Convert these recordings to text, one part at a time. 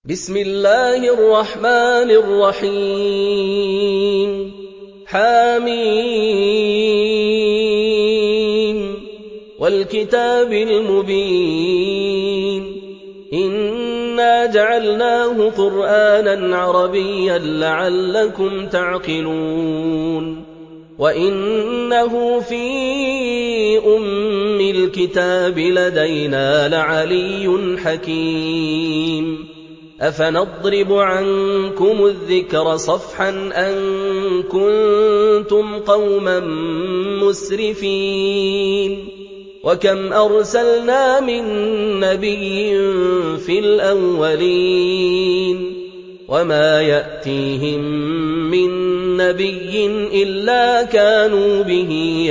بسم الله الرحمن الرحيم حميم والكتاب المبين إنا جعلناه قرآنا عربيا لعلكم تعقلون وإنه في أم الكتاب لدينا لعلي حكيم أفنضرب عنكم الذكر صفحا أن كنتم قوما مسرفين وكم أرسلنا من نبي في الأولين وما يأتيهم من نبي إلا كانوا به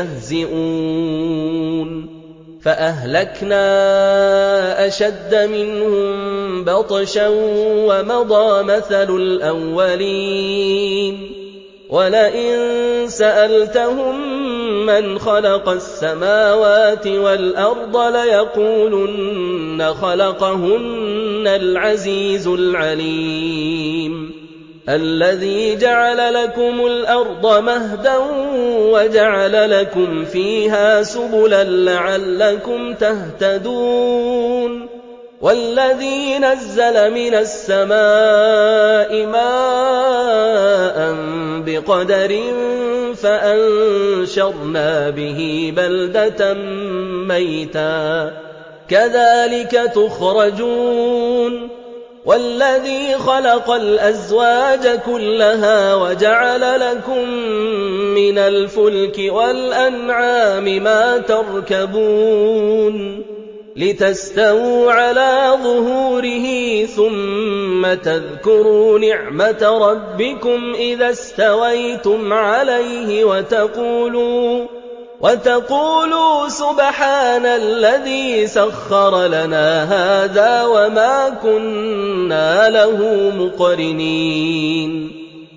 يستهزئون فأهلكنا أشد منهم بطشا ومضى مثل الأولين ولئن سألتهم من خلق السماوات والأرض ليقولن خلقهن العزيز العليم الذي جعل لكم الأرض مهدا وجعل لكم فيها سبلا لعلكم تهتدون والذي نزل من السماء ماء بقدر فأنشرنا به بلدة ميتا كذلك تخرجون والذي خلق الأزواج كلها وجعل لكم من الفلك والأنعام ما تركبون لتستووا على ظهوره ثم تذكروا نعمة ربكم إذا استويتم عليه وتقولوا سبحان الذي سخر لنا هذا وما كنا له مقرنين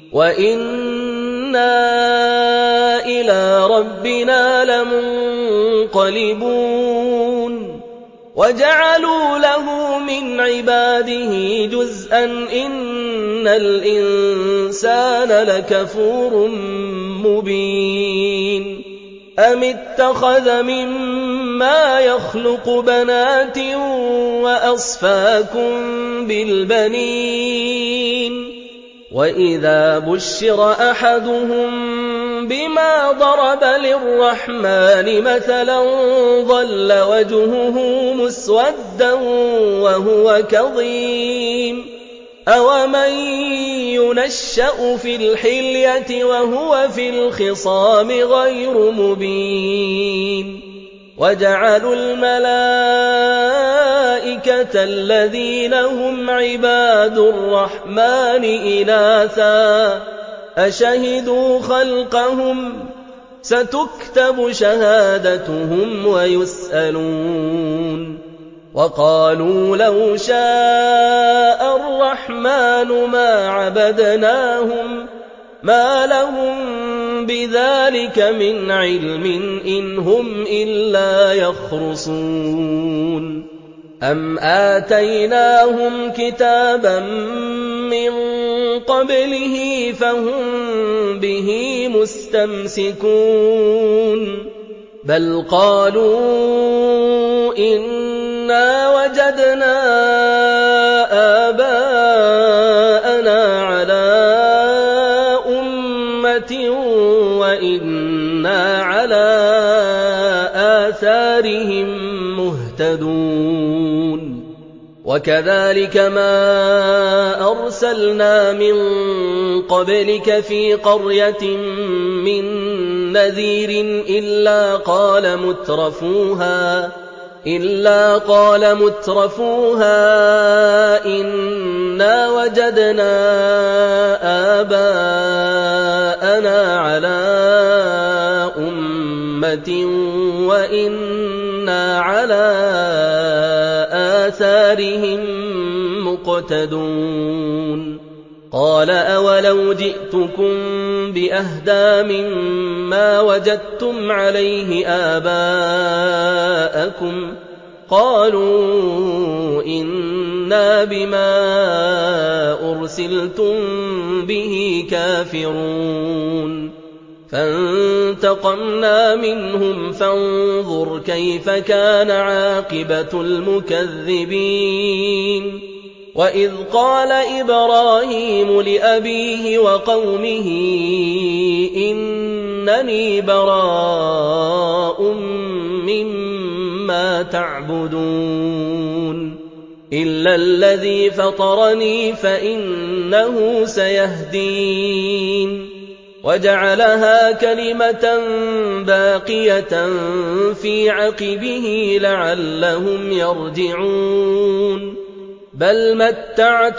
وإنا إلى ربنا لمنقلبون وجعلوا له من عباده جزءا إن الإنسان لكفور مبين أم اتخذ مما يخلق بنات وأصفاكم بالبنين وإذا بشر أحدهم بما ضرب للرحمن مثلا ظل وجهه مسودا وهو كظيم أومن ينشأ في الحلية وهو في الخصام غير مبين وجعلوا الملائكة الذين هم عباد الرحمن إناثا أشهدوا خلقهم ستكتب شهادتهم ويسألون وقالوا لو شاء الرحمن ما عبدناهم ما لهم بذلك من علم إن هم إلا يخرصون أم آتيناهم كتابا من قبله فهم به مستمسكون بل قالوا إنا وجدنا آباءنا على أمة وإنا على آثارهم مهتدون وكذلك ما أرسلنا من قبلك في قرية من نذير إلا قال مترفوها إنا وجدنا آباءنا على أمة وإنا على آثارهم مقتدون قال أولو جئتكم بأهدى مما وجدتم عليه آباءكم قالوا إن إِنَّا بِمَا أُرْسِلْتُم بِهِ كَافِرُونَ فَانتَقَمْنَا مِنْهُمْ فَانظُرْ كَيْفَ كَانَ عَاقِبَةُ الْمُكَذِّبِينَ وَإِذْ قَالَ إِبْرَاهِيمُ لِأَبِيهِ وَقَوْمِهِ إِنَّنِي بَرَاءٌ مِّمَّا تَعْبُدُونَ إِلَّا الَّذِي فَطَرَنِي فَإِنَّهُ سَيَهْدِينِ وَجَعَلَهَا كَلِمَةً بَاقِيَةً فِي عَقِبِهِ لَعَلَّهُمْ يَرْجِعُونَ بَلْ مَتَّعْتُ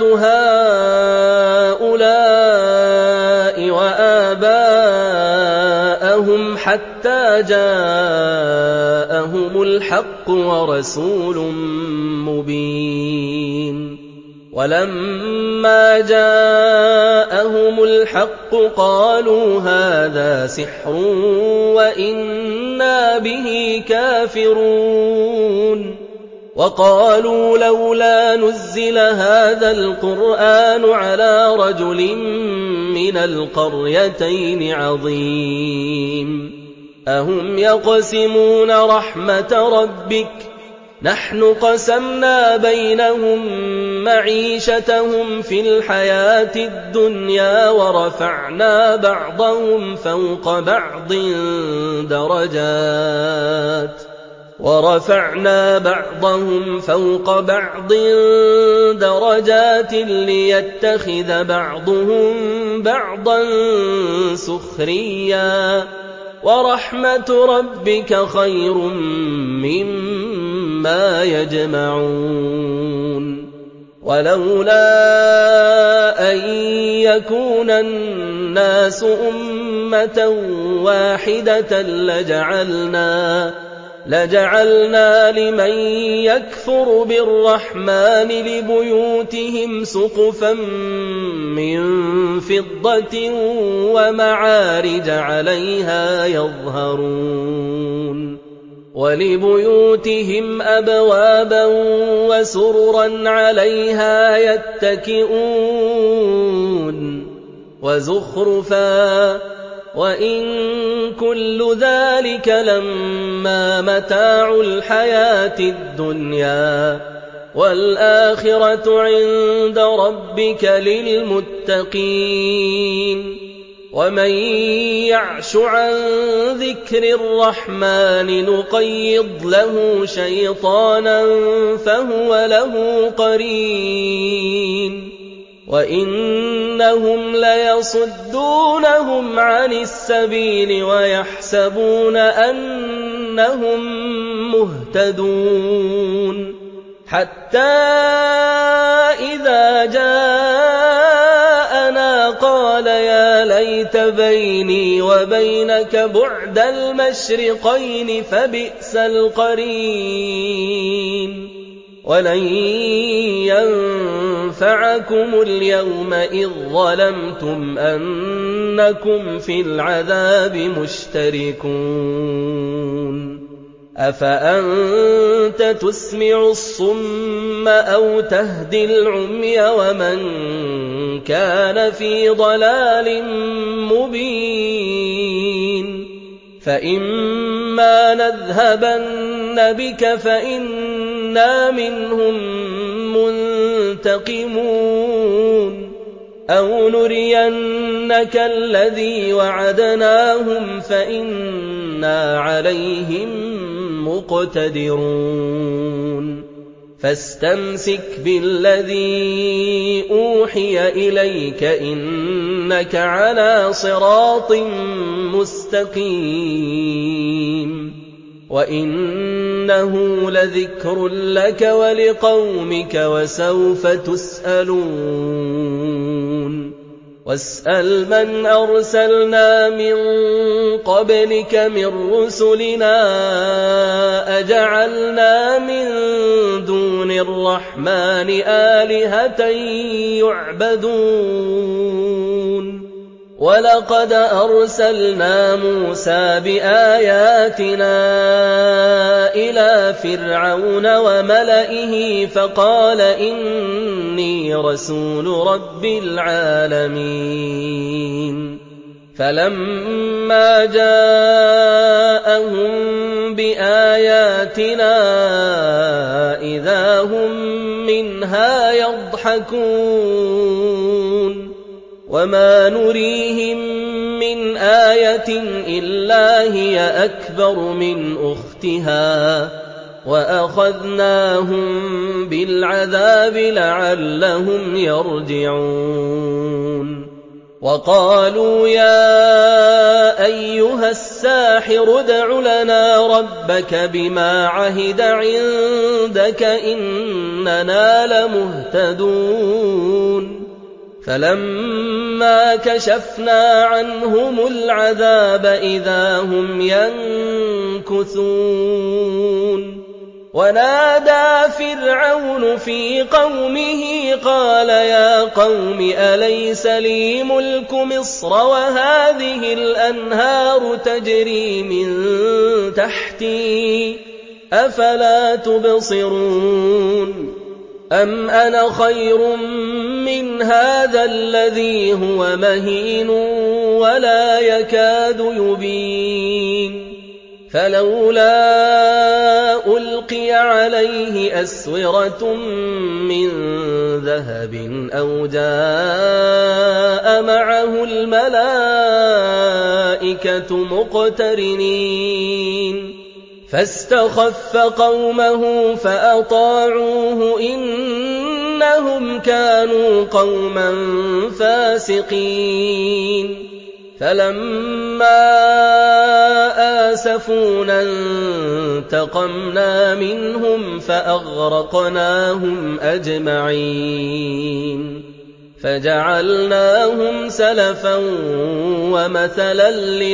هَٰؤُلَاءِ وَآبَاءَهُمْ حَتَّىٰ جَاءَهُمُ الْحَقُّ وَرَسُولٌ مُّبِينٌ وَلَمَّا جَاءَهُمُ الْحَقُّ قَالُوا هَٰذَا سِحْرٌ وَإِنَّا بِهِ كَافِرُونَ وَقَالُوا لَوْلَا نُزِّلَ هَٰذَا الْقُرْآنُ عَلَىٰ رَجُلٍ مِّنَ الْقَرْيَتَيْنِ عَظِيمٍ أَهُمْ يَقْسِمُونَ رَحْمَةَ رَبِّكَ نَحْنُ قَسَمْنَا بَيْنَهُم مَّعِيشَتَهُمْ فِي الْحَيَاةِ الدُّنْيَا ورفعنا بعضهم فوق بعض درجات ليتخذ بعضهم بعضا سخريا وَرَحْمَةُ رَبِّكَ خَيْرٌ مِّمَّا يَجْمَعُونَ وَلَوْلَا أَن يَكُونَ النَّاسُ أُمَّةً وَاحِدَةً لَجَعَلْنَا لِمَن يَكْفُرُ بِالرَّحْمَٰنِ لِبُيُوتِهِمْ سُقُفًا مِّن فِضَّةٍ وَمَعَارِجَ عَلَيْهَا يَظْهَرُونَ وَلِبُيُوتِهِمْ أَبْوَابًا وَسُرُرًا عَلَيْهَا يَتَّكِئُونَ وَزُخْرُفًا وَإِن كُلُّ ذَلِكَ لَمَّا مَتَاعُ الْحَيَاةِ الدُّنْيَا وَالْآخِرَةُ عِندَ رَبِّكَ لِلْمُتَّقِينَ وَمَن يَعْشُ عَن ذِكْرِ الرَّحْمَٰنِ نُقَيِّضْ لَهُ شَيْطَانًا فَهُوَ لَهُ قَرِينٌ وَإِنَّهُمْ لَيَصُدُّونَهُمْ عَنِ السَّبِيلِ وَيَحْسَبُونَ أَنَّهُم مُّهْتَدُونَ حَتَّىٰ إِذَا جَاءَنَا قَالَ يَا لَيْتَ بَيْنِي وَبَيْنَكَ بُعْدَ الْمَشْرِقَيْنِ فَبِئْسَ الْقَرِينُ وَلَن يَنفَعَكُمُ الْيَوْمَ إِذ ظَّلَمْتُمْ أَنَّكُمْ فِي الْعَذَابِ مُشْتَرِكُونَ أَفَأَنتَ تُسْمِعُ الصُّمَّ أَوْ تَهْدِي الْعُمْيَ وَمَن كَانَ فِي ضَلَالٍ مُّبِينٍ فَإِمَّا نَذْهَبَنَّ بِكَ فَإِنَّا مِنْهُم مُّنتَقِمُونَ أَوْ نُرِيَنَّكَ الَّذِي وَعَدْنَاهُمْ فَإِنَّا عَلَيْهِم مُّقْتَدِرُونَ فَاسْتَمْسِكْ بِالَّذِي أُوحِيَ إِلَيْكَ إِنَّكَ عَلَىٰ صِرَاطٍ مُّسْتَقِيمٍ وَإِنَّهُ لَذِكْرٌ لَّكَ وَلِقَوْمِكَ وَسَوْفَ تُسْأَلُونَ وَاسْأَلْ مَنْ أَرْسَلْنَا مِن قَبْلِكَ مِن رُّسُلِنَا أَجَعَلْنَا مِن دُونِ الرَّحْمَٰنِ آلِهَةً يُعْبَدُونَ وَلَقَدْ أَرْسَلْنَا مُوسَىٰ بِآيَاتِنَا إِلَىٰ فِرْعَوْنَ وَمَلَئِهِ فَقَالَ إِنِّي رَسُولُ رَبِّ الْعَالَمِينَ فَلَمَّا جَاءَهُم بِآيَاتِنَا إِذَا هُم مِّنْهَا يَضْحَكُونَ وَمَا نُرِيهِم مِّنْ آيَةٍ إِلَّا هِيَ أَكْبَرُ مِنْ أُخْتِهَا وَأَخَذْنَاهُم بِالْعَذَابِ لَعَلَّهُمْ يَرْجِعُونَ وَقَالُوا يَا أَيُّهَ السَّاحِرُ ادْعُ لَنَا رَبَّكَ بِمَا عَهِدَ عِندَكَ إِنَّنَا لَمُهْتَدُونَ فَلَمَّا كَشَفْنَا عَنْهُمُ الْعَذَابَ إِذَا هُمْ يَنكُثُونَ وَنَادَىٰ فِرْعَوْنُ فِي قَوْمِهِ قَالَ يَا قَوْمِ أَلَيْسَ لِي مُلْكُ مِصْرَ وَهَٰذِهِ الْأَنْهَارُ تَجْرِي مِن تَحْتِي أَفَلَا تُبْصِرُونَ أَمْ أَنَا خَيْرٌ مِّنْ هَٰذَا الَّذِي هُوَ مَهِينٌ وَلَا يَكَادُ يُبِينُ فَلَوْلَا أُلْقِيَ عَلَيْهِ أَسْوِرَةٌ مِّن ذَهَبٍ أَوْ جَاءَ مَعَهُ الْمَلَائِكَةُ مُقْتَرِنِينَ فَاسْتَخَفَّ قَوْمَهُ فَأَطَاعُوهُ إِنَّهُمْ كَانُوا قَوْمًا فَاسِقِينَ فَلَمَّا آسَفُونَا انتَقَمْنَا مِنْهُمْ فَأَغْرَقْنَاهُمْ أَجْمَعِينَ فَجَعَلْنَاهُمْ سَلَفًا وَمَثَلًا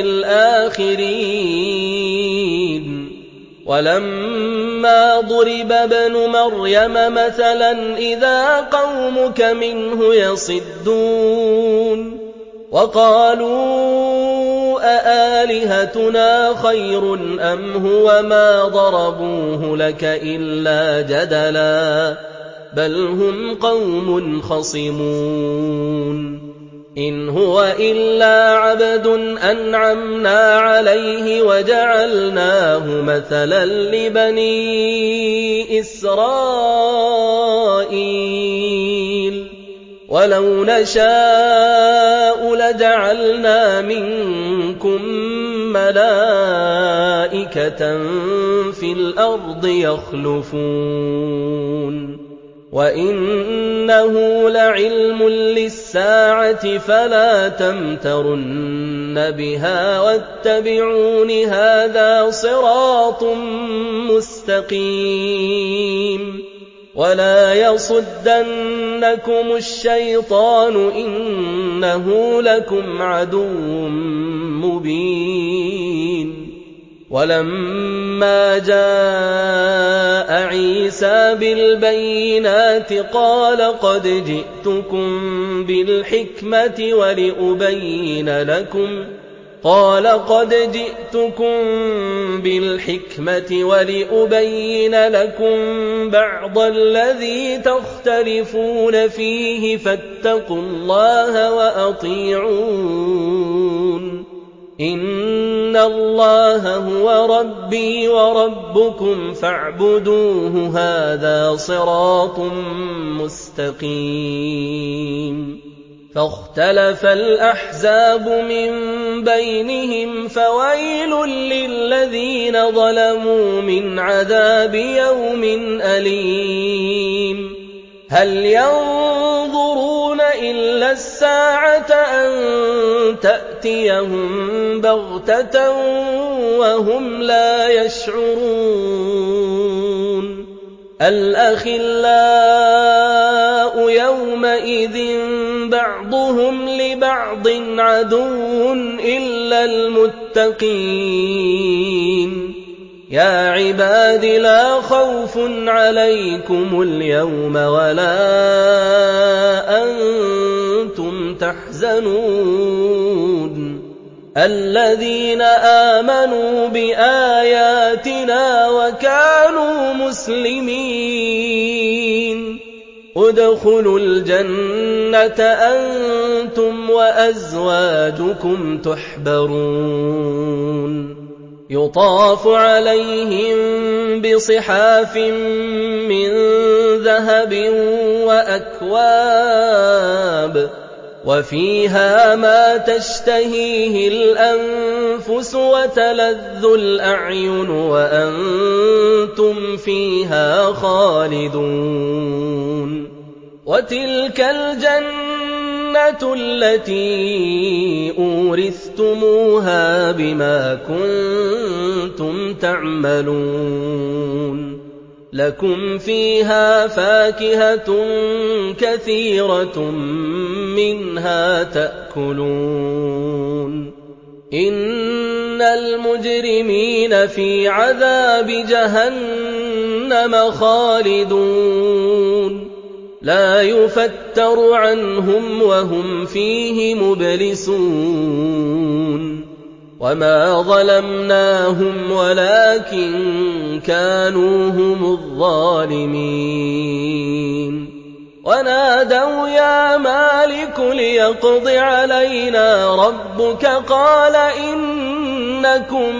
لِّلْآخِرِينَ وَلَمَّا ضُرِبَ ابْنُ مَرْيَمَ مَثَلًا إِذَا قَوْمُكَ مِنْهُ يَصِدُّونَ وَقَالُوا أَآلِهَتُنَا خَيْرٌ أَمْ هُوَ مَا ضَرَبُوهُ لَكَ إِلَّا جَدَلًا بَلْ هُمْ قَوْمٌ خَصِمُونَ إِنْ هُوَ إِلَّا عَبْدٌ أَنْعَمْنَا عَلَيْهِ وَجَعَلْنَاهُ مَثَلًا لِّبَنِي إِسْرَائِيلَ وَلَوْ نَشَاءُ لَجَعَلْنَا مِنكُم مَّلَائِكَةً فِي الْأَرْضِ يَخْلُفُونَ وَإِنَّهُ لَعِلْمٌ لِّلسَّاعَةِ فَلَا تَمْتَرُنَّ بِهَا وَاتَّبِعُونِ هَٰذَا صِرَاطٌ مُّسْتَقِيمٌ وَلَا يَصُدَّنَّكُمُ الشَّيْطَانُ إِنَّهُ لَكُمْ عَدُوٌّ مُّبِينٌ وَلَمَّا جَاءَ عِيسَىٰ بِالْبَيِّنَاتِ قَالَ قَدْ جِئْتُكُم بِالْحِكْمَةِ وَلِأُبَيِّنَ لَكُم بَعْضَ الَّذِي تَخْتَلِفُونَ فِيهِ فَاتَّقُوا اللَّهَ وَأَطِيعُونِ إِنَّ اللَّهَ هُوَ رَبِّي وَرَبُّكُمْ فَاعْبُدُوهُ هَٰذَا صِرَاطٌ مُّسْتَقِيمٌ فَاخْتَلَفَ الْأَحْزَابُ مِن بَيْنِهِمْ فَوَيْلٌ لِّلَّذِينَ ظَلَمُوا مِنْ عَذَابِ يَوْمٍ أَلِيمٍ هَلْ يَنظُرُونَ إِلَّا السَّاعَةَ أَن تَأْتِيَهُم بَغْتَةً وَهُمْ لَا يَشْعُرُونَ الْأَخِلَّاءُ يَوْمَئِذٍ بَعْضُهُمْ لِبَعْضٍ عَدُوٌّ إِلَّا الْمُتَّقِينَ يَا عِبَادِ لَا خَوْفٌ عَلَيْكُمُ الْيَوْمَ وَلَا أَنتُمْ تَحْزَنُونَ الذين آمنوا بآياتنا وكانوا مسلمين ادخلوا الجنة أنتم وأزواجكم تحبرون يطاف عليهم بصحاف من ذهب وأكواب وفيها ما تشتهيه الأنفس وتلذ الأعين وأنتم فيها خالدون وتلك الجنة التي أورثتموها بما كنتم تعملون لكم فيها فاكهة كثيرة منها تأكلون إن المجرمين في عذاب جهنم خالدون لا يفتر عنهم وهم فيه مبلسون وما ظلمناهم ولكن كانوا هم الظالمين ونادوا يا مالك ليقض علينا ربك قال إنكم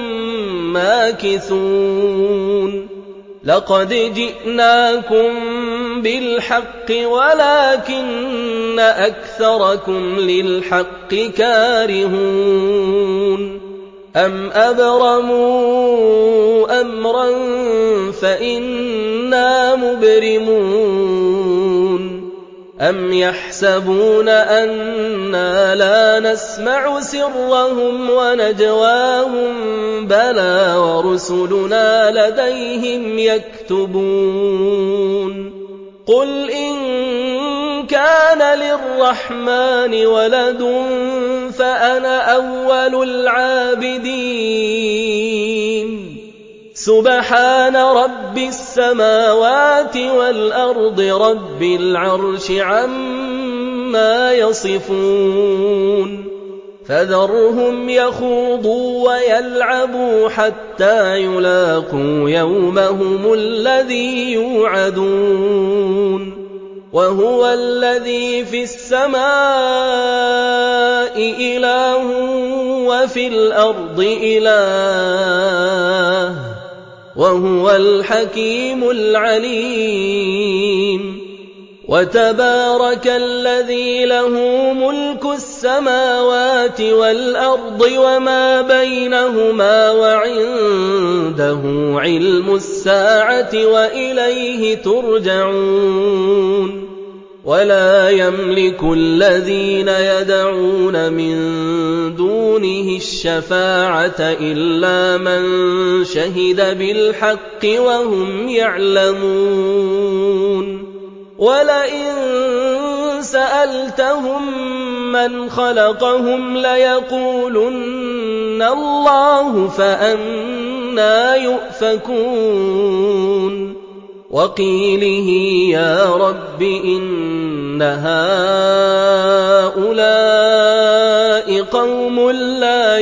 ماكثون لقد جئناكم بالحق ولكن أكثركم للحق كارهون أم أبرموا أمرا فإنا مبرمون أم يحسبون أنا لا نسمع سرهم ونجواهم بلى ورسلنا لديهم يكتبون قل إن كان للرحمن ولد فأنا أول العابدين سبحان رب السماوات والأرض رب العرش عما يصفون فذرهم يخوضوا ويلعبوا حتى يلاقوا يومهم الذي يوعدون وهو الذي في السماء إله وفي الأرض إله وهو الحكيم العليم وتبارك الذي له ملك السماوات والأرض وما بينهما وعنده علم الساعة وإليه ترجعون ولا يملك الذين يدعون من دونه الشفاعة إلا من شهد بالحق وهم يعلمون ولئن سألتهم من خلقهم ليقولن الله فأنى يؤفكون وقيله يا رب إن هؤلاء قوم لا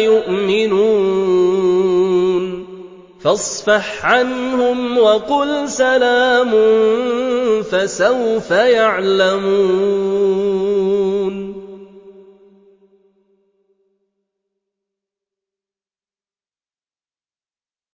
يؤمنون فاصفح عنهم وقل سلام فسوف يعلمون